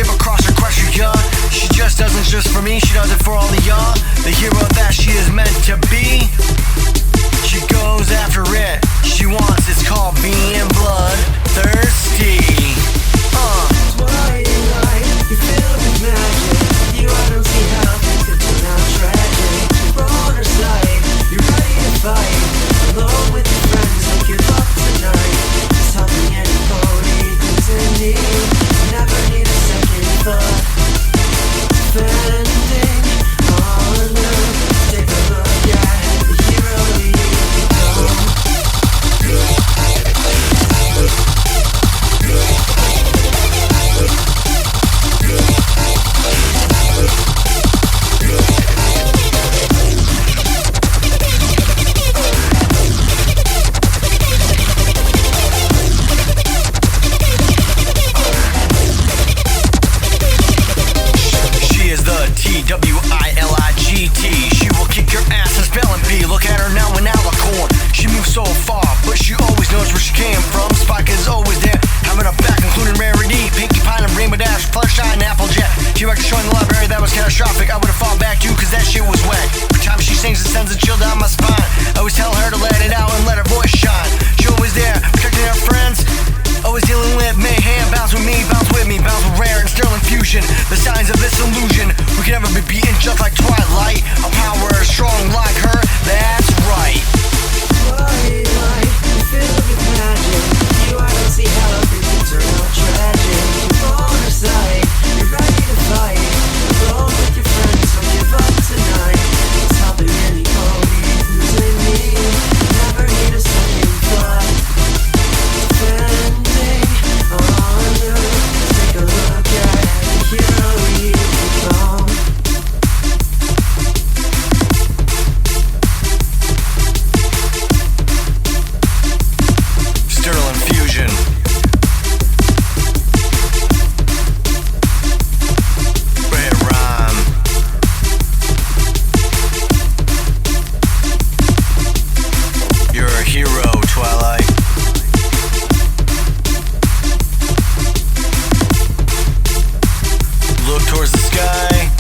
ship across her crush her, yeah. She just doesn't just for me, she does it for all of y'all. The hero that she is meant to be. She goes after it, she wants, it's called being bloodthirsty. Why you lie? You filled with magic. I don't see how things could turn out tragic. You're on her side, you're ready to fight. Alone with your friends, don't give up tonight. Just tell me any pony who's in need. Never need a second thought. Defending honor. Take a look at the hero you become. TWILIGT. She will kick your ass in spelling bee. Look at her now in Alicorn. She moves so far, but she always knows where she came from. Spike is always there, having a back, including Rarity, Pinkie Pie, and Rainbow Dash, Fluttershy, and Applejack. She wrecked a show in the library that was catastrophic. I would've fought back too, cause that shit was whack. Every time she sings, it sends a chill down my spine. I always tell her to let it out and let her voice shine. She always there, protecting her friends. Always dealing with mayhem. Bounce with me, bounce with me, bounce with Rare and Sterling Fusion. The signs of this illusion. We can never be beaten just like Twilight. Our power is strong like her, that's right. Why you lie? You filled with magic. I don't see how things could turn out tragic. You're on her side, you're ready to fight. Alone with your friends, don't give up tonight. It's helping any pony who's in need. Never need a second thought. Defending honor. Take a look at the hero you become. Sterling Fusion. Red Rhyme. You're a hero, Twilight. Look towards the sky.